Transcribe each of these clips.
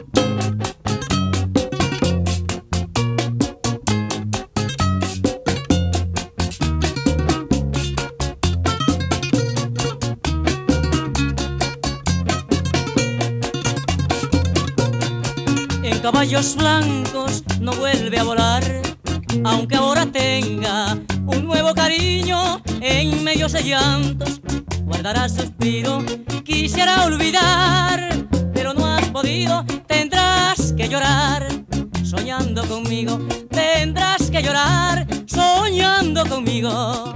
En caballos blancos no vuelve a volar, aunque ahora tenga un nuevo cariño. En medio de llantos guardará suspiro, quisiera olvidar, pero no has podido. Tendrás que llorar soñando conmigo, tendrás que llorar soñando conmigo,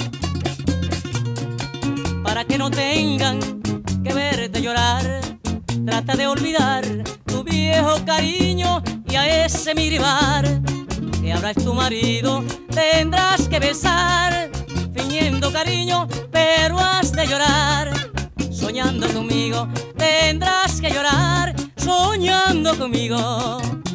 para que no tengan que verte llorar. Trata de olvidar tu viejo cariño y a ese mi rival, que ahora es tu marido. Tendrás que besar fingiendo cariño, pero has de llorar soñando conmigo. Tendrás que llorar soñando conmigo.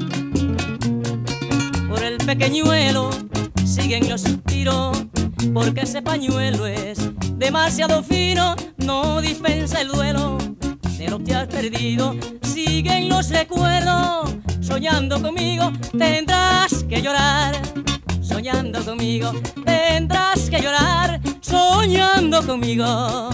Por el pequeñuelo siguen los suspiros, porque ese pañuelo es demasiado fino. No dispensa el duelo de lo que has perdido. Siguen los recuerdos soñando conmigo. Tendrás que llorar soñando conmigo, tendrás que llorar soñando conmigo.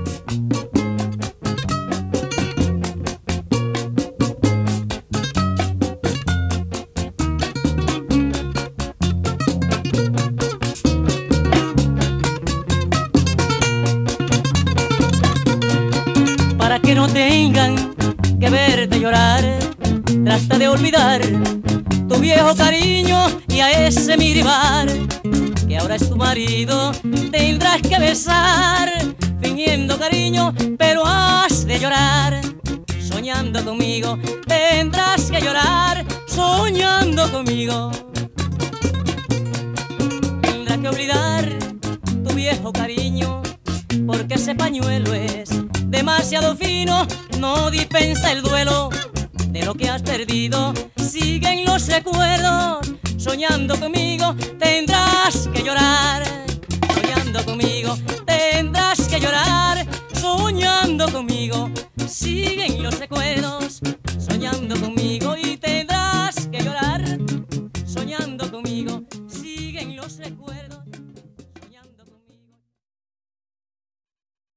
Para que no tengan que verte llorar, trata de olvidar tu viejo cariño y a ese mi rival, que ahora es tu marido. Tendrás que besar fingiendo cariño, pero has de llorar soñando conmigo. Tendrás que llorar soñando conmigo. Tendrás que olvidar tu viejo cariño, porque ese pañuelo es demasiado fino. No dispensa el duelo de lo que has perdido. Siguen los recuerdos soñando conmigo. Tendrás que llorar soñando conmigo, tendrás que llorar soñando conmigo. Siguen los recuerdos